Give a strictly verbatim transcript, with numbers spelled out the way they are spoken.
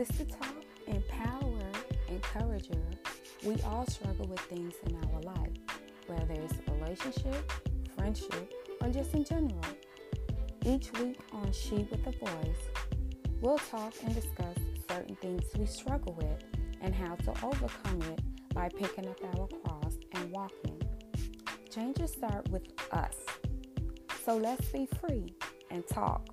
Sister Talk, empower, encourager. We all struggle with things in our life, whether it's a relationship, friendship, or just in general. Each week on She with a Voice, we'll talk and discuss certain things we struggle with and how to overcome it by picking up our cross and walking. Changes start with us. So let's be free and talk.